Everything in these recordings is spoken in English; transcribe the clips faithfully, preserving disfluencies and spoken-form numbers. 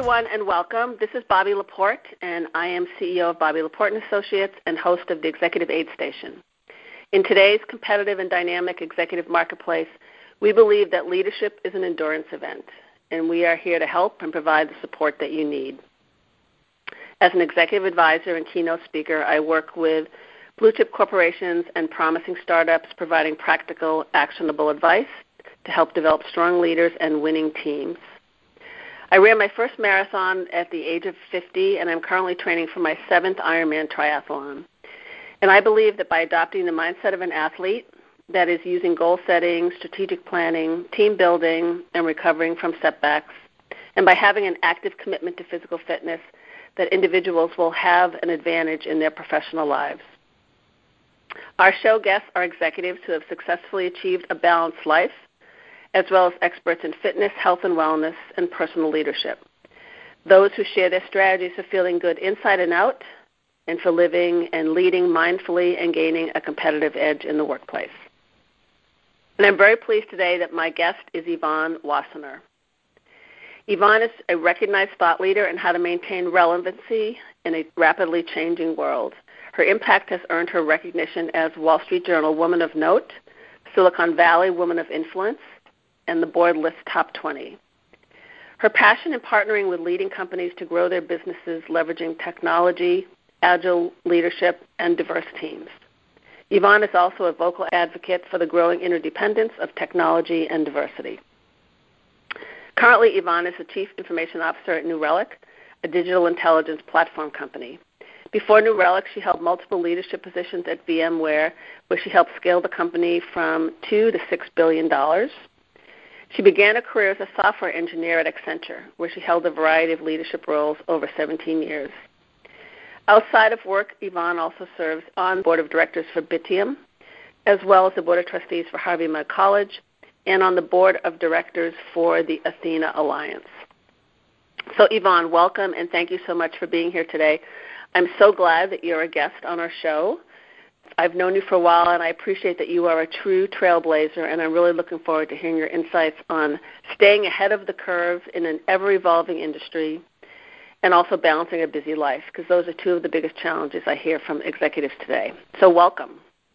everyone, and welcome. This is Bobby Laporte, and I am C E O of Bobby Laporte and Associates and host of the Executive Aid Station. In today's competitive and dynamic executive marketplace, we believe that leadership is an endurance event, and we are here to help and provide the support that you need. As an executive advisor and keynote speaker, I work with blue-chip corporations and promising startups, providing practical, actionable advice to help develop strong leaders and winning teams. I ran my first marathon at the age of fifty, and I'm currently training for my seventh Ironman triathlon. And I believe that by adopting the mindset of an athlete, that is using goal setting, strategic planning, team building, and recovering from setbacks, and by having an active commitment to physical fitness, that individuals will have an advantage in their professional lives. Our show guests are executives who have successfully achieved a balanced life, as well as experts in fitness, health and wellness, and personal leadership. Those who share their strategies for feeling good inside and out, and for living and leading mindfully and gaining a competitive edge in the workplace. And I'm very pleased today that my guest is Yvonne Wassenaar. Yvonne is a recognized thought leader in how to maintain relevancy in a rapidly changing world. Her impact has earned her recognition as Wall Street Journal Woman of Note, Silicon Valley Woman of Influence, and the Board List Top twenty. Her passion in partnering with leading companies to grow their businesses leveraging technology, agile leadership, and diverse teams. Yvonne is also a vocal advocate for the growing interdependence of technology and diversity. Currently, Yvonne is the Chief Information Officer at New Relic, a digital intelligence platform company. Before New Relic, she held multiple leadership positions at VMware, where she helped scale the company from two to six billion dollars. She began a career as a software engineer at Accenture, where she held a variety of leadership roles over seventeen years. Outside of work, Yvonne also serves on the board of directors for Bitium, as well as the board of trustees for Harvey Mudd College, and on the board of directors for the Athena Alliance. So, Yvonne, welcome, and thank you so much for being here today. I'm so glad that you're a guest on our show. I've known you for a while, and I appreciate that you are a true trailblazer, and I'm really looking forward to hearing your insights on staying ahead of the curve in an ever-evolving industry and also balancing a busy life, because those are two of the biggest challenges I hear from executives today. So welcome.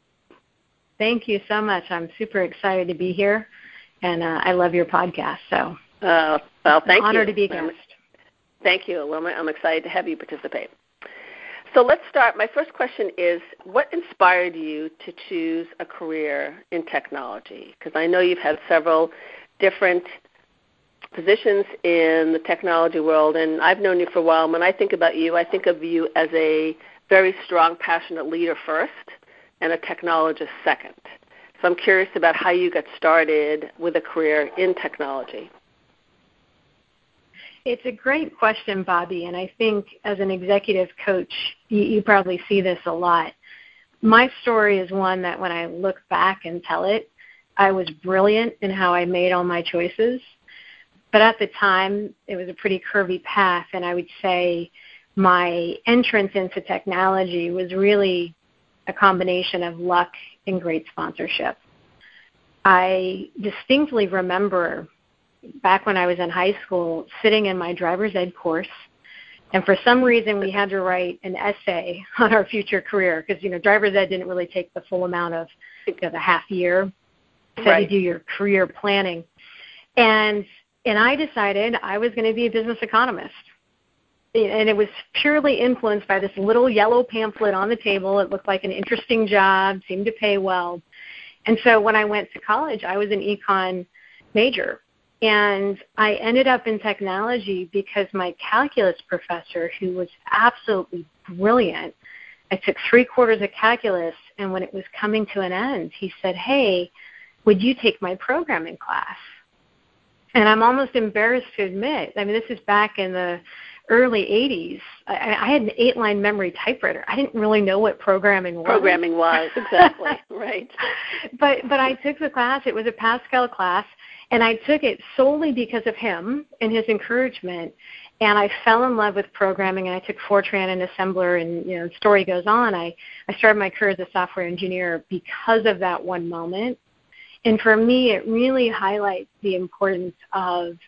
Thank you so much. I'm super excited to be here, and uh, I love your podcast. So, uh, well, thank it's an honor you. to be a guest. Thank you. Well, I'm excited to have you participate. So let's start. My first question is, what inspired you to choose a career in technology? Because I know you've had several different positions in the technology world, and I've known you for a while. When I think about you, I think of you as a very strong, passionate leader first and a technologist second. So I'm curious about how you got started with a career in technology. It's a great question, Bobby, and I think as an executive coach, you, you probably see this a lot. My story is one that when I look back and tell it, I was brilliant in how I made all my choices. But at the time, it was a pretty curvy path, and I would say my entrance into technology was really a combination of luck and great sponsorship. I distinctly remember back when I was in high school sitting in my driver's ed course, and for some reason we had to write an essay on our future career because, you know, driver's ed didn't really take the full amount of, you know, the half year. So right. You do your career planning. And And I decided I was going to be a business economist. And it was purely influenced by this little yellow pamphlet on the table. It looked like an interesting job, seemed to pay well. And so when I went to college, I was an econ major. And I ended up in technology because my calculus professor, who was absolutely brilliant, I took three quarters of calculus, and when it was coming to an end, he said, "Hey, would you take my programming class?" And I'm almost embarrassed to admit, I mean, this is back in the early eighties. I, I had an eight-line memory typewriter. I didn't really know what programming was. Programming was, exactly, right. But but I took the class. It was a Pascal class, and I took it solely because of him and his encouragement. And I fell in love with programming, and I took Fortran and Assembler, and, you know, the story goes on. I, I started my career as a software engineer because of that one moment. And for me, it really highlights the importance of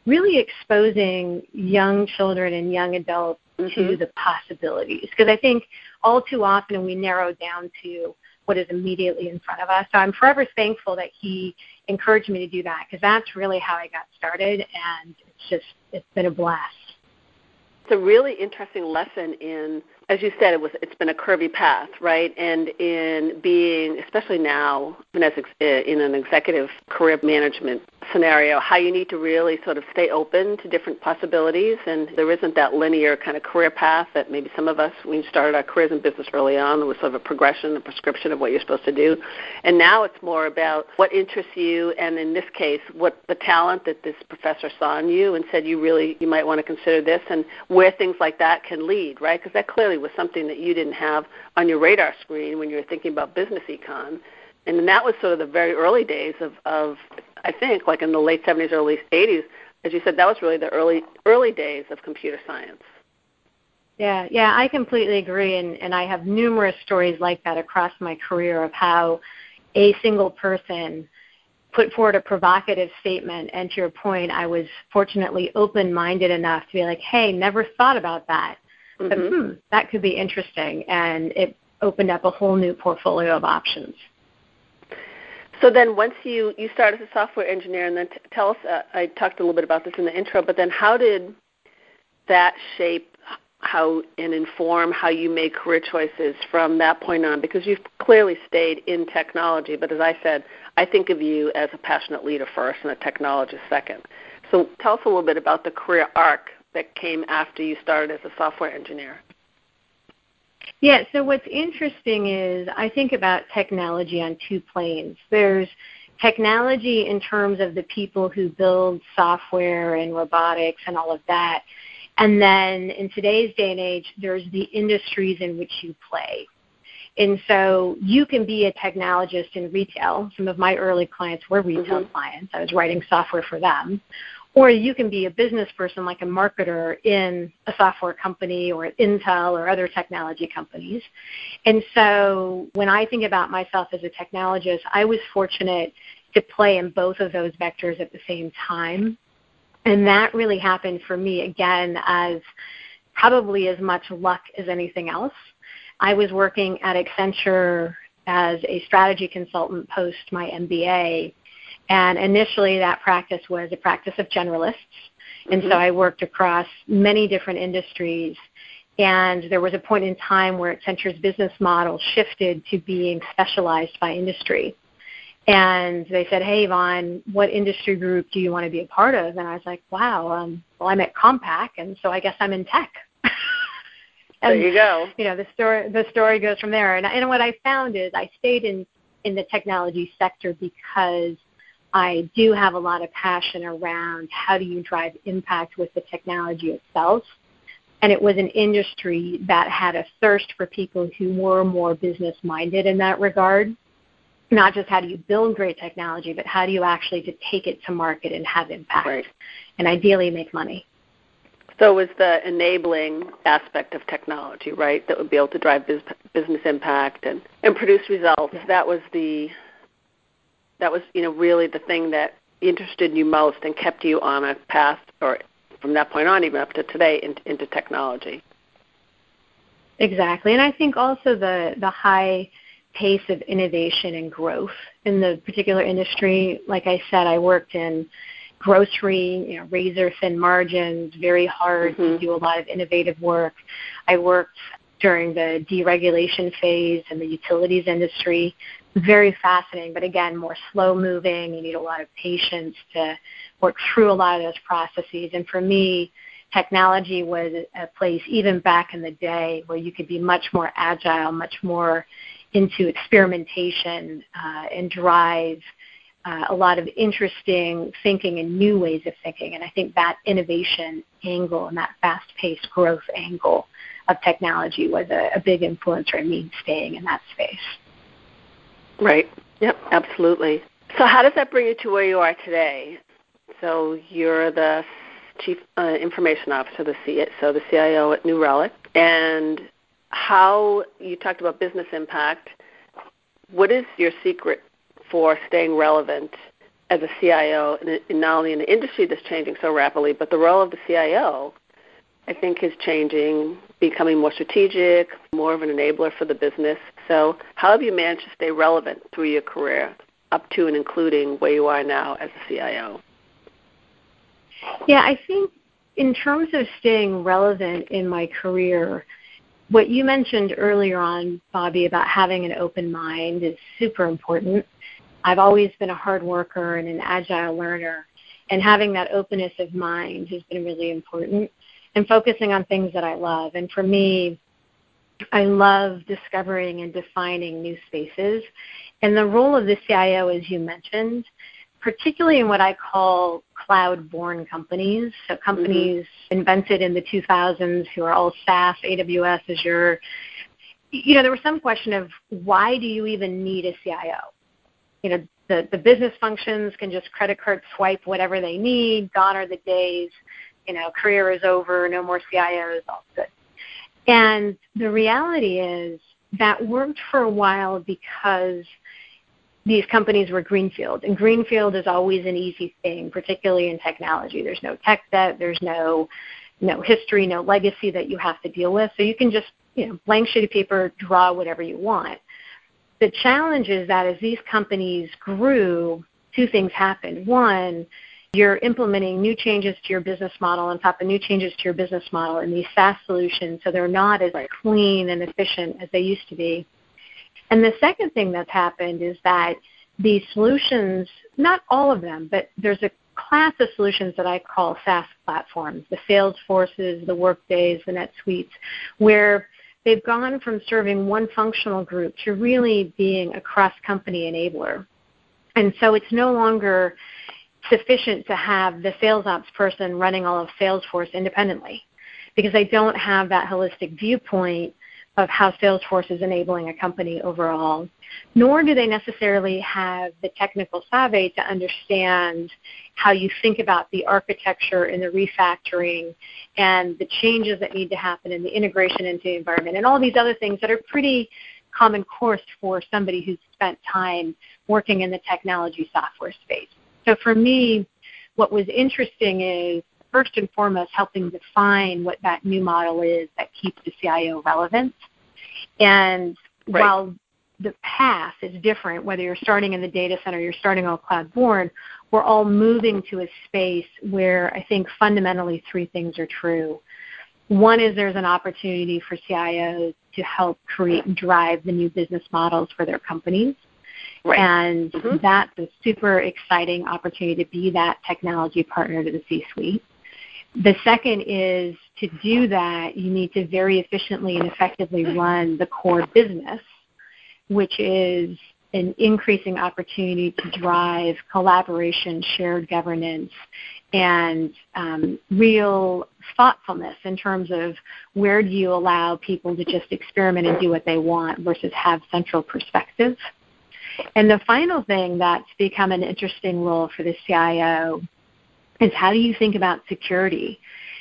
really exposing young children and young adults mm-hmm. to the possibilities. Because I think all too often we narrow down to what is immediately in front of us. So I'm forever thankful that he encouraged me to do that, because that's really how I got started, and it's just, it's been a blast. It's a really interesting lesson in, as you said, it was, it's been a curvy path, right? And in being, especially now, even as ex- in an executive career management scenario, how you need to really sort of stay open to different possibilities. And there isn't that linear kind of career path that maybe some of us, when we started our careers in business early on, there was sort of a progression, a prescription of what you're supposed to do. And now it's more about what interests you, and in this case, what the talent that this professor saw in you and said you really, you might want to consider this, and where things like that can lead, right? Because that clearly was something that you didn't have on your radar screen when you were thinking about business econ. And that was sort of the very early days of, of, I think, like in the late seventies, early eighties, as you said, that was really the early early days of computer science. Yeah, yeah, I completely agree, and, and I have numerous stories like that across my career of how a single person put forward a provocative statement, and to your point, I was fortunately open-minded enough to be like, hey, never thought about that, mm-hmm. but hmm, that could be interesting, and it opened up a whole new portfolio of options. So then once you, you started as a software engineer, and then t- tell us, uh, I talked a little bit about this in the intro, but then how did that shape how and inform how you make career choices from that point on? Because you've clearly stayed in technology, but as I said, I think of you as a passionate leader first and a technologist second. So tell us a little bit about the career arc that came after you started as a software engineer. Yeah, so what's interesting is I think about technology on two planes. There's technology in terms of the people who build software and robotics and all of that. And then in today's day and age, there's the industries in which you play. And so you can be a technologist in retail. Some of my early clients were retail mm-hmm. clients. I was writing software for them. Or you can be a business person like a marketer in a software company or at Intel or other technology companies. And so when I think about myself as a technologist, I was fortunate to play in both of those vectors at the same time. And that really happened for me, again, as probably as much luck as anything else. I was working at Accenture as a strategy consultant post my M B A. And initially that practice was a practice of generalists. And mm-hmm. so I worked across many different industries. And there was a point in time where Accenture's business model shifted to being specialized by industry. And they said, hey, Yvonne, what industry group do you want to be a part of? And I was like, wow, um, well, I'm at Compaq, and so I guess I'm in tech. And, there you go. You know, the story, the story goes from there. And, and what I found is I stayed in, in the technology sector because I do have a lot of passion around how do you drive impact with the technology itself. And it was an industry that had a thirst for people who were more business-minded in that regard. Not just how do you build great technology, but how do you actually to take it to market and have impact, right. and ideally make money. So it was the enabling aspect of technology, right, that would be able to drive biz- business impact and, and produce results. Yeah. That was the that was you know really the thing that interested you most and kept you on a path, or from that point on, even up to today, in, into technology. Exactly, and I think also the the high pace of innovation and growth in the particular industry. Like I said, I worked in grocery, you know, razor thin margins, very hard mm-hmm. to do a lot of innovative work. I worked during the deregulation phase in the utilities industry. Very fascinating, but again, more slow moving. You need a lot of patience to work through a lot of those processes. And for me, technology was a place, even back in the day, where you could be much more agile, much more into experimentation uh, and drive uh, a lot of interesting thinking and new ways of thinking. And I think that innovation angle and that fast-paced growth angle of technology was a, a big influencer in me staying in that space. Right. Yep, absolutely. So how does that bring you to where you are today? So you're the Chief uh, Information Officer, the C- so the C I O at New Relic, and how you talked about business impact. What is your secret for staying relevant as a C I O, and not only in the industry that's changing so rapidly, but the role of the C I O, I think, is changing, becoming more strategic, more of an enabler for the business. So how have you managed to stay relevant through your career, up to and including where you are now as a C I O? Yeah, I think in terms of staying relevant in my career, what you mentioned earlier on, Bobby, about having an open mind is super important. I've always been a hard worker and an agile learner, and having that openness of mind has been really important, and focusing on things that I love. And for me, I love discovering and defining new spaces. And the role of the C I O, as you mentioned, particularly in what I call cloud-born companies, so companies mm-hmm. invented in the two thousands who are all SaaS, A W S, Azure. You know, there was some question of why do you even need a C I O? You know, the, the business functions can just credit card swipe whatever they need. Gone are the days, you know, career is over, no more C I Os, all good. And the reality is that worked for a while because these companies were greenfield. And greenfield is always an easy thing, particularly in technology. There's no tech debt. There's no no history, no legacy that you have to deal with. So you can just, you know, blank sheet of paper, draw whatever you want. The challenge is that as these companies grew, two things happened. One, you're implementing new changes to your business model on top of new changes to your business model in these SaaS solutions, so they're not as right. clean and efficient as they used to be. And the second thing that's happened is that these solutions, not all of them, but there's a class of solutions that I call SaaS platforms, the Salesforces, the Workdays, the NetSuites, where they've gone from serving one functional group to really being a cross-company enabler. And so it's no longer sufficient to have the sales ops person running all of Salesforce independently, because they don't have that holistic viewpoint of how Salesforce is enabling a company overall, nor do they necessarily have the technical savvy to understand how you think about the architecture and the refactoring and the changes that need to happen and the integration into the environment and all these other things that are pretty common course for somebody who's spent time working in the technology software space. So for me, what was interesting is, first and foremost, helping define what that new model is that keeps the C I O relevant. And right. while the path is different, whether you're starting in the data center, you're starting all cloud-born, we're all moving to a space where I think fundamentally three things are true. One is there's an opportunity for C I Os to help create and drive the new business models for their companies. Right. And mm-hmm. that's a super exciting opportunity to be that technology partner to the C-suite. The second is to do that, you need to very efficiently and effectively run the core business, which is an increasing opportunity to drive collaboration, shared governance, and um, real thoughtfulness in terms of where do you allow people to just experiment and do what they want versus have central perspective. And the final thing that's become an interesting role for the C I O is how do you think about security?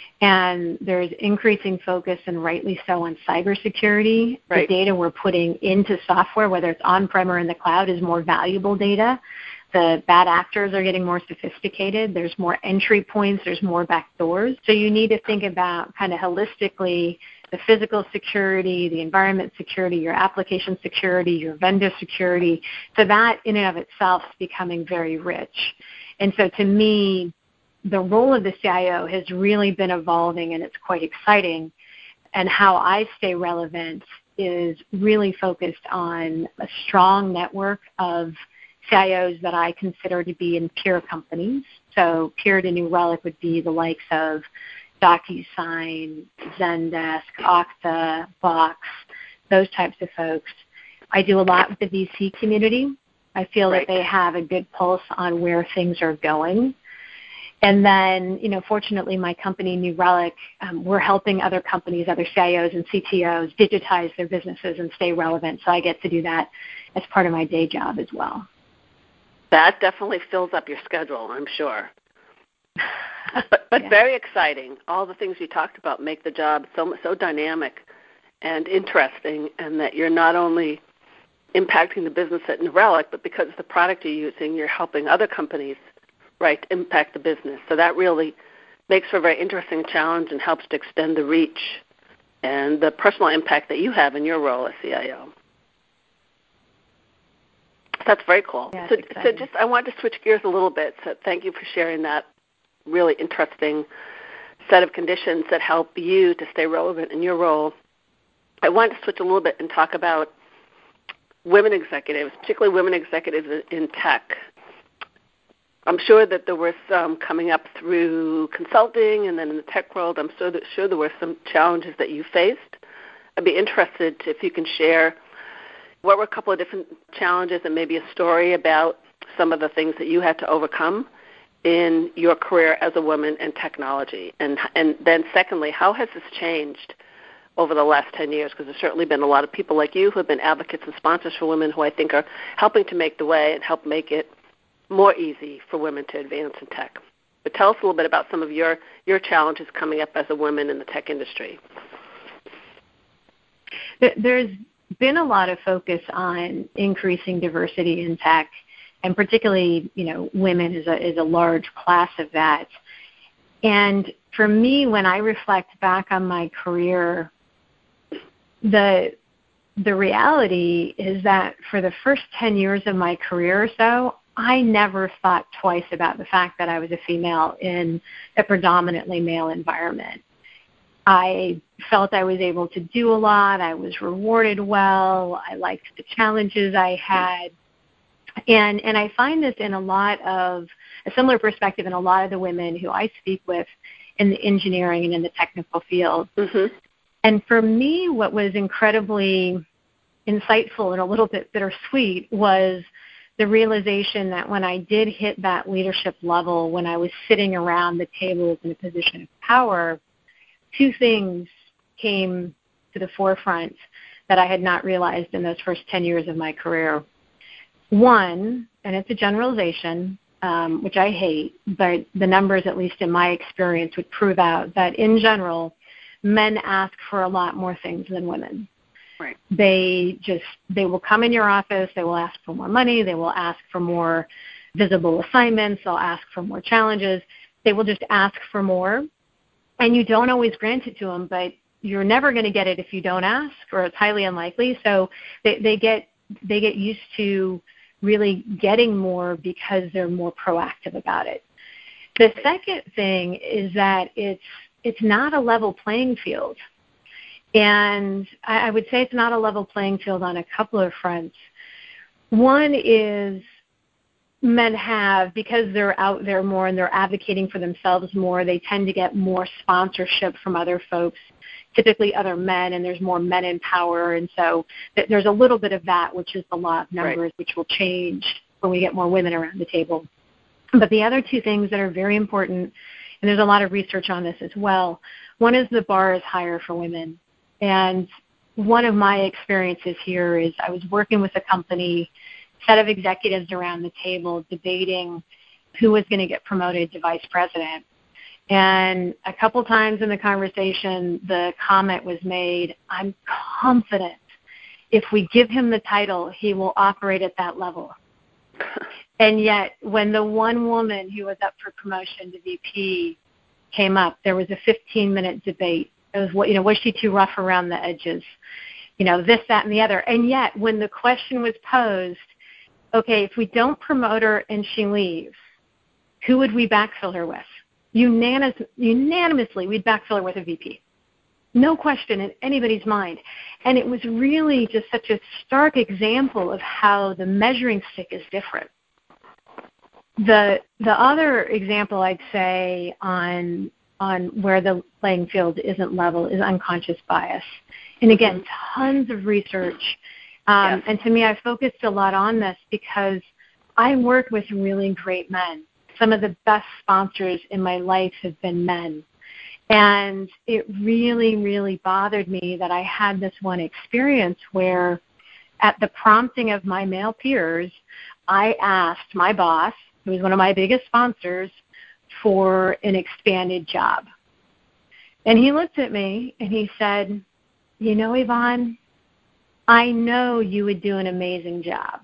And there's increasing focus, and rightly so, on cybersecurity. Right. The data we're putting into software, whether it's on-prem or in the cloud, is more valuable data. The bad actors are getting more sophisticated. There's more entry points. There's more back doors. So you need to think about kind of holistically the physical security, the environment security, your application security, your vendor security. So that in and of itself is becoming very rich. And so to me, the role of the C I O has really been evolving, and it's quite exciting. And how I stay relevant is really focused on a strong network of C I Os that I consider to be in peer companies. So peer to New Relic would be the likes of DocuSign, Zendesk, Okta, Box, those types of folks. I do a lot with the V C community. I feel right. that they have a good pulse on where things are going. And then, you know, fortunately, my company, New Relic, um, we're helping other companies, other C I Os and C T Os digitize their businesses and stay relevant. So I get to do that as part of my day job as well. That definitely fills up your schedule, I'm sure. But, but yeah. very exciting. All the things you talked about make the job so so dynamic and interesting, and that you're not only impacting the business at New Relic, but because of the product you're using, you're helping other companies, right, impact the business. So that really makes for a very interesting challenge and helps to extend the reach and the personal impact that you have in your role as C I O. That's very cool. Yeah, so, so just I want to switch gears a little bit. So thank you for sharing that really interesting set of conditions that help you to stay relevant in your role. I want to switch a little bit and talk about women executives, particularly women executives in tech. I'm sure that there were some coming up through consulting and then in the tech world. I'm sure, that, sure there were some challenges that you faced. I'd be interested to, if you can share what were a couple of different challenges and maybe a story about some of the things that you had to overcome in your career as a woman in technology. And, and then secondly, how has this changed over the last ten years? Because there's certainly been a lot of people like you who have been advocates and sponsors for women who I think are helping to make the way and help make it more easy for women to advance in tech. But tell us a little bit about some of your, your challenges coming up as a woman in the tech industry. There's been a lot of focus on increasing diversity in tech, and particularly, you know, women is a, is a large class of that. And for me, when I reflect back on my career, the the reality is that for the first ten years of my career or so, I never thought twice about the fact that I was a female in a predominantly male environment. I felt I was able to do a lot. I was rewarded well. I liked the challenges I had. And and I find this in a lot of, a similar perspective in a lot of the women who I speak with in the engineering and in the technical field. Mm-hmm. And for me, what was incredibly insightful and a little bit bittersweet was the realization that when I did hit that leadership level, when I was sitting around the tables in a position of power, two things came to the forefront that I had not realized in those first ten years of my career. One, and it's a generalization, um, which I hate, but the numbers, at least in my experience, would prove out that in general, men ask for a lot more things than women. Right. They just, they will come in your office, they will ask for more money, they will ask for more visible assignments, they'll ask for more challenges, they will just ask for more. And you don't always grant it to them, but you're never going to get it if you don't ask, or it's highly unlikely. So they, they get they get used to really getting more because they're more proactive about it. The second thing is that it's it's not a level playing field. And I, I would say it's not a level playing field on a couple of fronts. One is men have, because they're out there more and they're advocating for themselves more, they tend to get more sponsorship from other folks, typically other men, and there's more men in power. And so th- there's a little bit of that, which is the law of numbers, right, which will change when we get more women around the table. But the other two things that are very important, and there's a lot of research on this as well, one is the bar is higher for women. And one of my experiences here is I was working with a company, set of executives around the table debating who was going to get promoted to vice president. And a couple times in the conversation, the comment was made, I'm confident if we give him the title, he will operate at that level. And yet, when the one woman who was up for promotion to V P came up, there was a fifteen-minute debate. It was, what, you know, was she too rough around the edges? You know, this, that, and the other. And yet, when the question was posed, okay, if we don't promote her and she leaves, who would we backfill her with? Unanimous, unanimously, we'd backfill her with a V P. No question in anybody's mind. And it was really just such a stark example of how the measuring stick is different. The the other example I'd say on on where the playing field isn't level is unconscious bias. And again, tons of research. Um, yes. And to me, I focused a lot on this because I work with really great men. Some of the best sponsors in my life have been men. And it really, really bothered me that I had this one experience where at the prompting of my male peers, I asked my boss, who was one of my biggest sponsors, for an expanded job. And he looked at me and he said, you know, Yvonne, I know you would do an amazing job,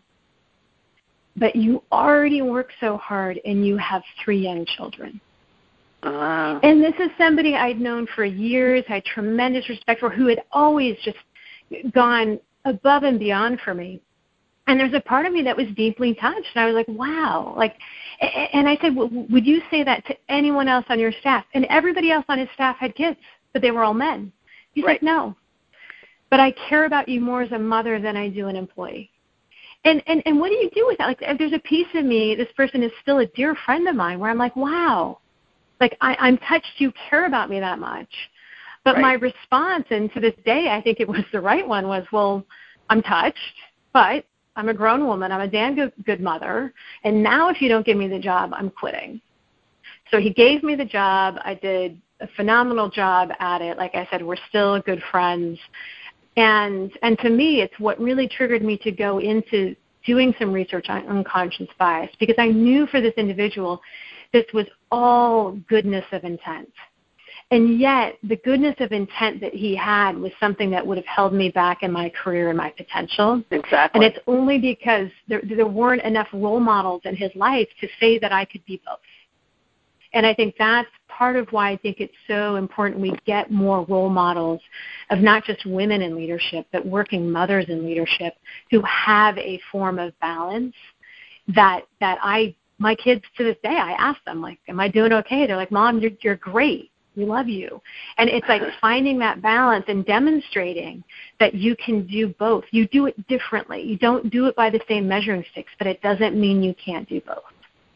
but you already work so hard and you have three young children. Uh, and this is somebody I'd known for years, had tremendous respect for, who had always just gone above and beyond for me. And there's a part of me that was deeply touched. And I was like, wow. Like, and I said, would you say that to anyone else on your staff? And everybody else on his staff had kids, but they were all men. He's right. like, no. But I care about you more as a mother than I do an employee. And, and and what do you do with that? Like, there's a piece of me, this person is still a dear friend of mine, where I'm like, wow. Like, I, I'm touched you care about me that much. But right. my response, and to this day I think it was the right one, was, well, I'm touched, but I'm a grown woman. I'm a damn good, good mother. And now if you don't give me the job, I'm quitting. So he gave me the job. I did a phenomenal job at it. Like I said, we're still good friends. And and to me, it's what really triggered me to go into doing some research on unconscious bias, because I knew for this individual, this was all goodness of intent. And yet the goodness of intent that he had was something that would have held me back in my career and my potential. Exactly. And it's only because there, there weren't enough role models in his life to say that I could be both. And I think that's part of why I think it's so important we get more role models of not just women in leadership, but working mothers in leadership who have a form of balance that that I, my kids to this day, I ask them, like, am I doing okay? They're like, Mom, you're, you're great. We love you. And it's like finding that balance and demonstrating that you can do both. You do it differently. You don't do it by the same measuring sticks, but it doesn't mean you can't do both.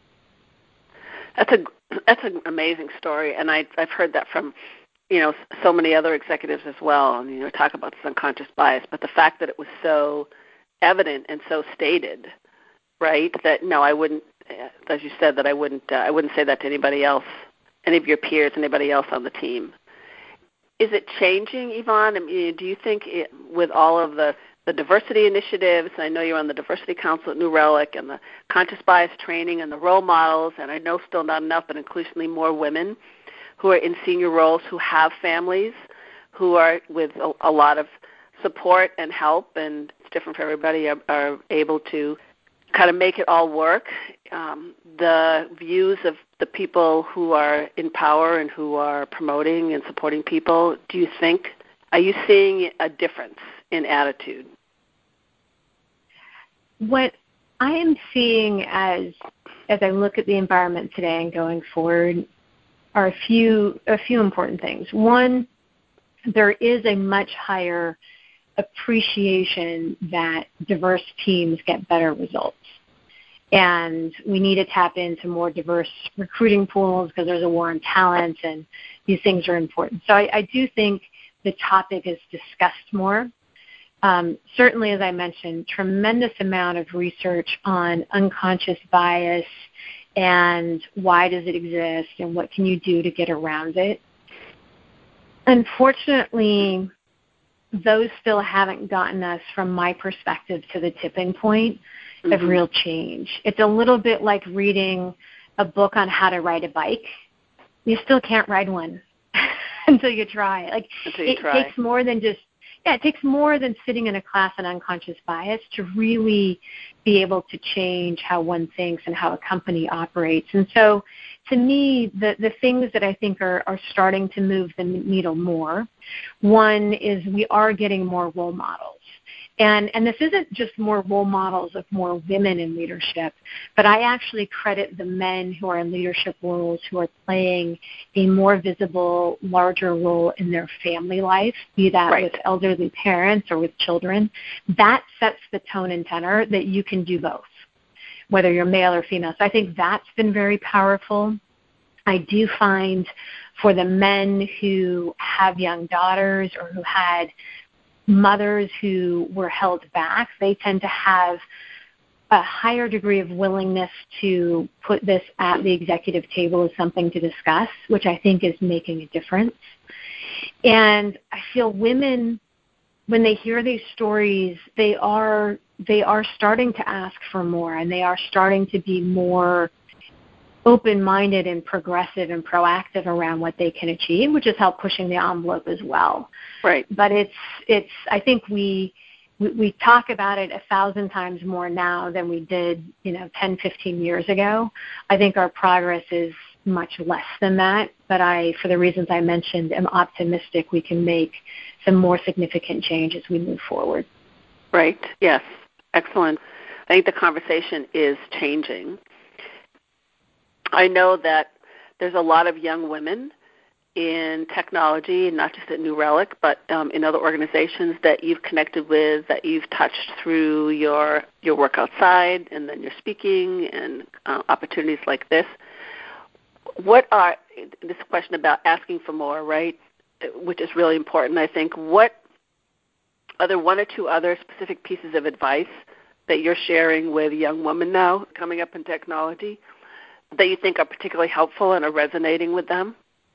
That's a that's an amazing story, and I, I've heard that from, you know, so many other executives as well. And you know, talk about this unconscious bias, but the fact that it was so evident and so stated, right? That no, I wouldn't, as you said, that I wouldn't, uh, I wouldn't say that to anybody else, any of your peers, anybody else on the team. Is it changing, Yvonne? I mean, do you think it, with all of the the diversity initiatives, and I know you're on the Diversity Council at New Relic, and the conscious bias training and the role models, and I know still not enough, but increasingly more women who are in senior roles, who have families, who are with a, a lot of support and help, and it's different for everybody, are, are able to kind of make it all work. Um, the views of the people who are in power and who are promoting and supporting people, do you think, are you seeing a difference in attitude? What I am seeing as as I look at the environment today and going forward are a few a few important things. One, there is a much higher appreciation that diverse teams get better results. And we need to tap into more diverse recruiting pools because there's a war on talent, and these things are important. So I, I do think the topic is discussed more. Um, certainly, as I mentioned, tremendous amount of research on unconscious bias and why does it exist and what can you do to get around it. Unfortunately, those still haven't gotten us, from my perspective, to the tipping point mm-hmm. of real change. It's a little bit like reading a book on how to ride a bike. You still can't ride one until you try. Like until you it try. takes more than just Yeah, it takes more than sitting in a class on unconscious bias to really be able to change how one thinks and how a company operates. And so, to me, the, the things that I think are, are starting to move the needle more, one is we are getting more role models. And, and this isn't just more role models of more women in leadership, but I actually credit the men who are in leadership roles who are playing a more visible, larger role in their family life, be that right. with elderly parents or with children. That sets the tone and tenor that you can do both, whether you're male or female. So I think that's been very powerful. I do find for the men who have young daughters or who had mothers who were held back, they tend to have a higher degree of willingness to put this at the executive table as something to discuss, which I think is making a difference. And I feel women, when they hear these stories, they are they are starting to ask for more, and they are starting to be more open-minded and progressive and proactive around what they can achieve, which has helped pushing the envelope as well. Right. But it's it's I think we we, we talk about it a thousand times more now than we did, you know, ten, fifteen years ago. I think our progress is much less than that, but I, for the reasons I mentioned, am optimistic we can make some more significant change as we move forward. Right. Yes. Excellent. I think the conversation is changing. I know that there's a lot of young women in technology, not just at New Relic, but um, in other organizations that you've connected with, that you've touched through your your work outside and then your speaking and uh, opportunities like this. What are, this question about asking for more, right, which is really important, I think. What are there one or two other specific pieces of advice that you're sharing with young women now coming up in technology that you think are particularly helpful and are resonating with them?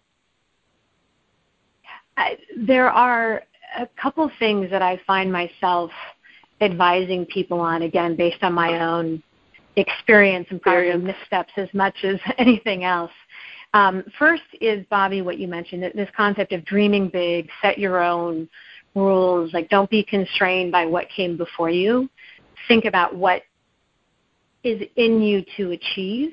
I, there are a couple things that I find myself advising people on, again, based on my own experience and probably missteps as much as anything else. Um, first is, Bobby, what you mentioned, this concept of dreaming big, set your own rules, like don't be constrained by what came before you. Think about what is in you to achieve.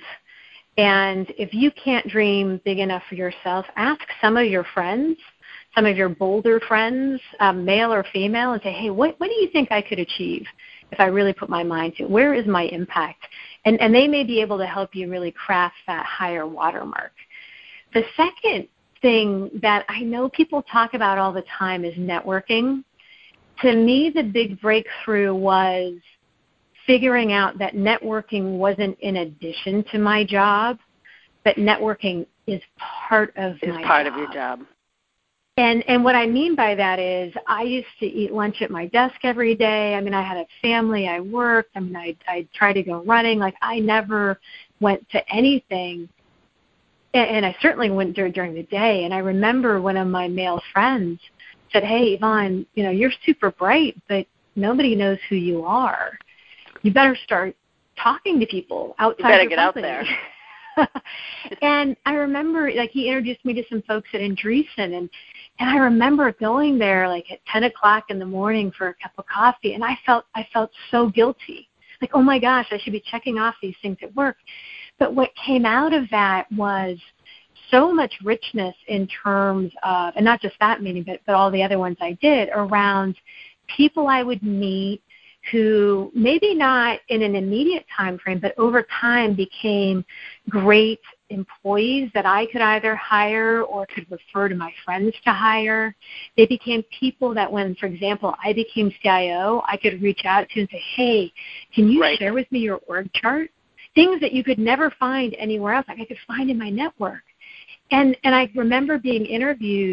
And if you can't dream big enough for yourself, ask some of your friends, some of your bolder friends, um, male or female, and say, hey, what, what do you think I could achieve if I really put my mind to it? Where is my impact? And, and they may be able to help you really craft that higher watermark. The second thing that I know people talk about all the time is networking. To me, the big breakthrough was figuring out that networking wasn't in addition to my job, but networking is part of is my part job. of your job. And and what I mean by that is I used to eat lunch at my desk every day. I mean, I had a family. I worked. I mean, I I tried to go running. Like, I never went to anything. And, and I certainly went during, during the day. And I remember one of my male friends said, hey, Yvonne, you know, you're super bright, but nobody knows who you are. You better start talking to people outside you better your get company. out there. And I remember, like, he introduced me to some folks at Andreessen, and and I remember going there like at ten o'clock in the morning for a cup of coffee, and I felt I felt so guilty. Like, oh my gosh, I should be checking off these things at work. But what came out of that was so much richness in terms of, and not just that meeting, but, but all the other ones I did, around people I would meet who maybe not in an immediate time frame, but over time became great employees that I could either hire or could refer to my friends to hire. They became people that when, for example, I became C I O, I could reach out to and say, hey, can you right. share with me your org chart? Things that you could never find anywhere else, like I could find in my network. And and I remember being interviewed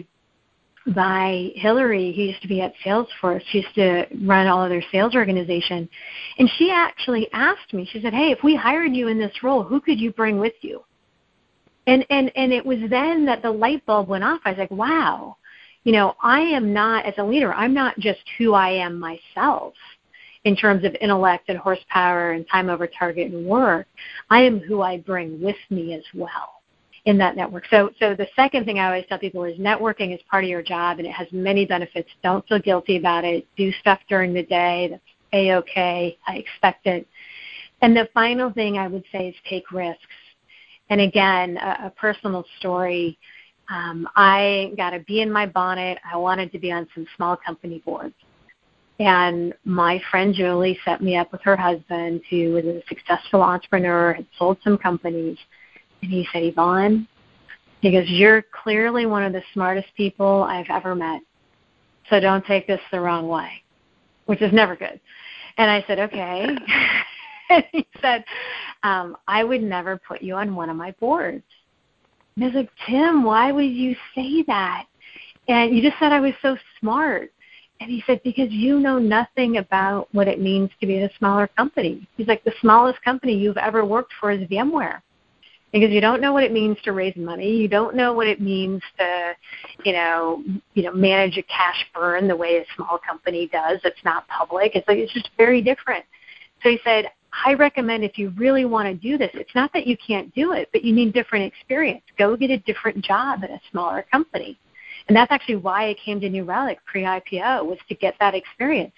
by Hillary, who used to be at Salesforce. She used to run all of their sales organization. And she actually asked me, she said, hey, if we hired you in this role, who could you bring with you? And and and it was then that the light bulb went off. I was like, wow, you know, I am not, as a leader, I'm not just who I am myself in terms of intellect and horsepower and time over target and work. I am who I bring with me as well in that network. So so the second thing I always tell people is networking is part of your job, and it has many benefits. Don't feel guilty about it. Do stuff during the day. That's A-okay. I expect it. And the final thing I would say is take risks. And again, a, a personal story. Um, I got a bee in my bonnet. I wanted to be on some small company boards. And my friend Julie set me up with her husband, who was a successful entrepreneur, had sold some companies. And he said, Yvonne, he goes, you're clearly one of the smartest people I've ever met. So don't take this the wrong way, which is never good. And I said, okay. And he said, um, I would never put you on one of my boards. And I was like, Tim, why would you say that? And you just said I was so smart. And he said, because you know nothing about what it means to be in a smaller company. He's like, the smallest company you've ever worked for is VMware. Because you don't know what it means to raise money. You don't know what it means to, you know, you know, manage a cash burn the way a small company does. It's not public. It's like, it's just very different. So he said, I recommend if you really want to do this, it's not that you can't do it, but you need different experience. Go get a different job at a smaller company. And that's actually why I came to New Relic pre-I P O, was to get that experience.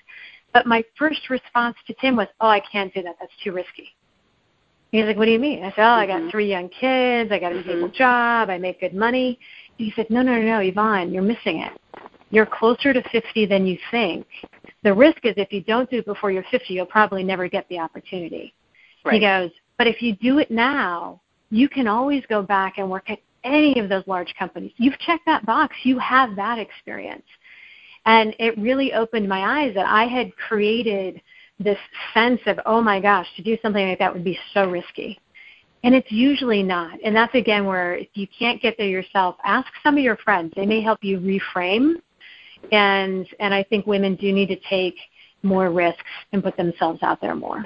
But my first response to Tim was, oh, I can't do that. That's too risky. He's like, what do you mean? I said, oh, I got Mm-hmm. three young kids. I got a Mm-hmm. stable job. I make good money. And he said, no, no, no, no, Yvonne, you're missing it. You're closer to fifty than you think. The risk is if you don't do it before you're fifty, you'll probably never get the opportunity. Right. He goes, but if you do it now, you can always go back and work at any of those large companies. You've checked that box. You have that experience. And it really opened my eyes that I had created this sense of, oh, my gosh, to do something like that would be so risky. And it's usually not. And that's, again, where if you can't get there yourself, ask some of your friends. They may help you reframe. And and I think women do need to take more risks and put themselves out there more.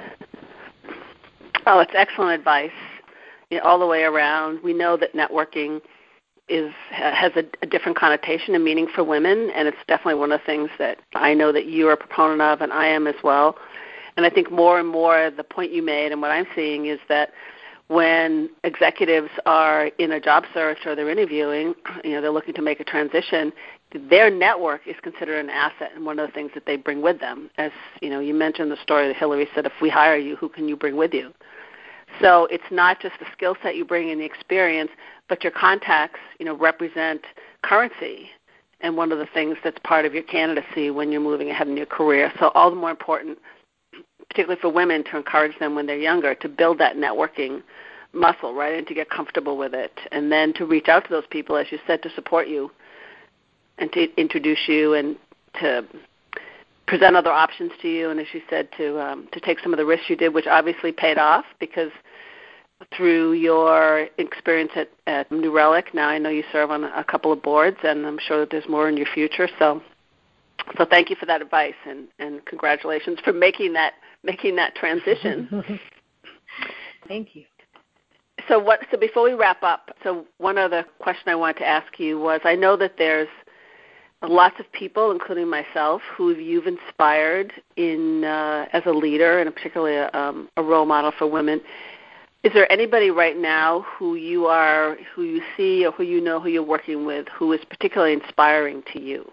Oh, it's excellent advice, you know, all the way around. We know that networking is has a, a different connotation and meaning for women, and it's definitely one of the things that I know that you're a proponent of, and I am as well. And I think more and more the point you made and what I'm seeing is that when executives are in a job search or they're interviewing, you know, they're looking to make a transition, their network is considered an asset and one of the things that they bring with them. As, you know, you mentioned the story that Hillary said, if we hire you, who can you bring with you? So it's not just the skill set you bring and the experience, but your contacts, you know, represent currency and one of the things that's part of your candidacy when you're moving ahead in your career. So all the more important, particularly for women, to encourage them when they're younger to build that networking muscle, right, and to get comfortable with it, and then to reach out to those people, as you said, to support you and to introduce you and to present other options to you, and as you said, to um, to take some of the risks you did, which obviously paid off because through your experience at, at New Relic, now I know you serve on a couple of boards, and I'm sure that there's more in your future. So, so thank you for that advice, and, and congratulations for making that making that transition. Thank you. So what? So before we wrap up, so one other question I wanted to ask you was, I know that there's lots of people, including myself, who you've inspired in uh, as a leader and particularly a, um, a role model for women. Is there anybody right now who you are, who you see, or who you know, who you're working with, who is particularly inspiring to you?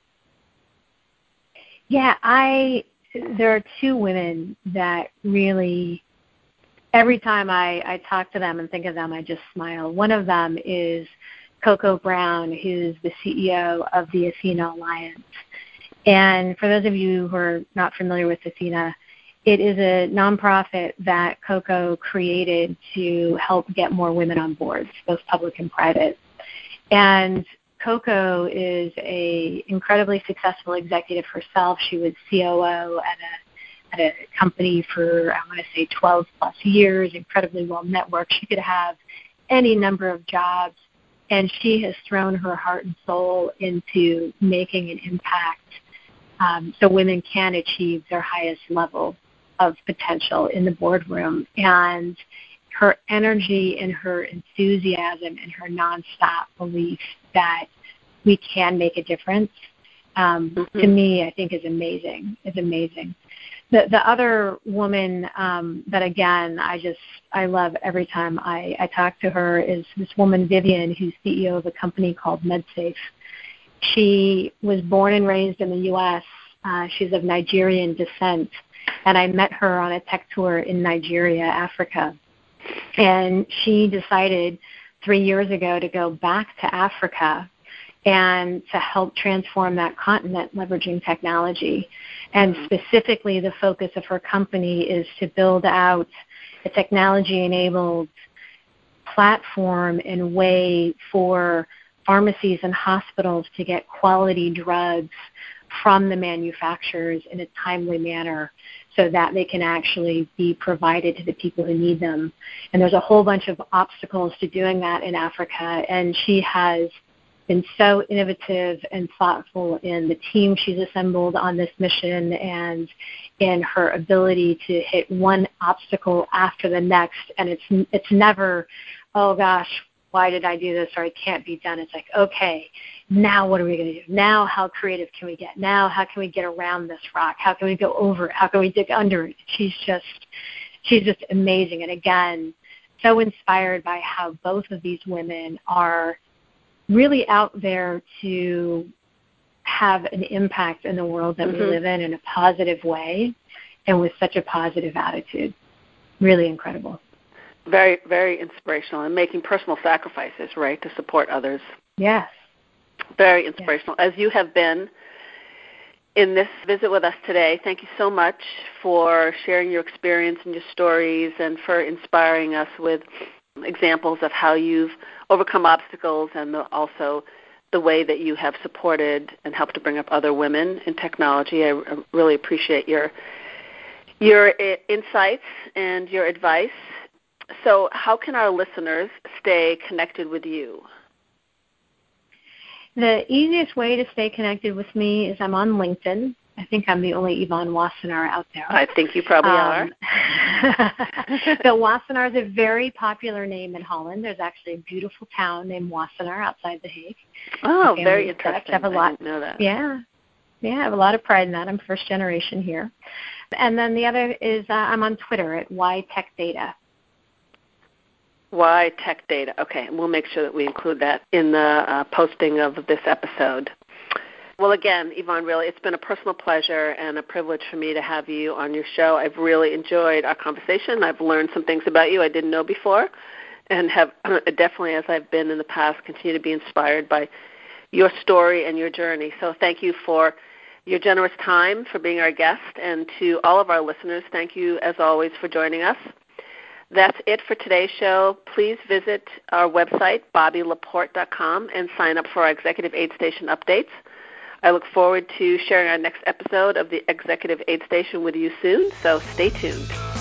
Yeah, I. There are two women that really, every time I, I talk to them and think of them, I just smile. One of them is Coco Brown, who's the C E O of the Athena Alliance. And for those of you who are not familiar with Athena, it is a nonprofit that Coco created to help get more women on boards, both public and private. And Coco is a incredibly successful executive herself. She was C O O at a at a company for, I want to say, twelve plus years, incredibly well networked. She could have any number of jobs, and she has thrown her heart and soul into making an impact um, so women can achieve their highest level of potential in the boardroom. And her energy and her enthusiasm and her nonstop belief that we can make a difference, um, mm-hmm. to me, I think is amazing. Is amazing. The the other woman um, that, again, I just, I love every time I, I talk to her is this woman, Vivian, who's C E O of a company called MedSafe. She was born and raised in the U S Uh, she's of Nigerian descent, and I met her on a tech tour in Nigeria, Africa. And she decided three years ago to go back to Africa and to help transform that continent leveraging technology. And specifically, the focus of her company is to build out a technology-enabled platform and way for pharmacies and hospitals to get quality drugs from the manufacturers in a timely manner so that they can actually be provided to the people who need them. And there's a whole bunch of obstacles to doing that in Africa, and she has been so innovative and thoughtful in the team she's assembled on this mission and in her ability to hit one obstacle after the next. And it's it's never, oh gosh, why did I do this, or it can't be done. It's like, okay, now what are we going to do? Now how creative can we get? Now how can we get around this rock? How can we go over it? How can we dig under it? She's just, she's just amazing. And again, so inspired by how both of these women are really out there to have an impact in the world that mm-hmm. we live in in a positive way and with such a positive attitude. Really incredible. Very, very inspirational, and making personal sacrifices, right, to support others. Yes. Very inspirational, yes. As you have been in this visit with us today. Thank you so much for sharing your experience and your stories and for inspiring us with examples of how you've overcome obstacles and the, also the way that you have supported and helped to bring up other women in technology. I really appreciate your your insights and your advice. So how can our listeners stay connected with you? The easiest way to stay connected with me is I'm on LinkedIn. I think I'm the only Yvonne Wassenaar out there. I think you probably um, are. So Wassenaar is a very popular name in Holland. There's actually a beautiful town named Wassenaar outside The Hague. Oh, very interesting. Have a lot, I didn't know that. Yeah. Yeah, I have a lot of pride in that. I'm first generation here. And then the other is uh, I'm on Twitter at YTechData. Y Tech Data. Okay, and we'll make sure that we include that in the uh, posting of this episode. Well, again, Yvonne, really, it's been a personal pleasure and a privilege for me to have you on your show. I've really enjoyed our conversation. I've learned some things about you I didn't know before, and have definitely, as I've been in the past, continue to be inspired by your story and your journey. So thank you for your generous time, for being our guest, and to all of our listeners, thank you, as always, for joining us. That's it for today's show. Please visit our website, bobby laporte dot com, and sign up for our Executive Aid Station updates. I look forward to sharing our next episode of the Executive Aid Station with you soon, so stay tuned.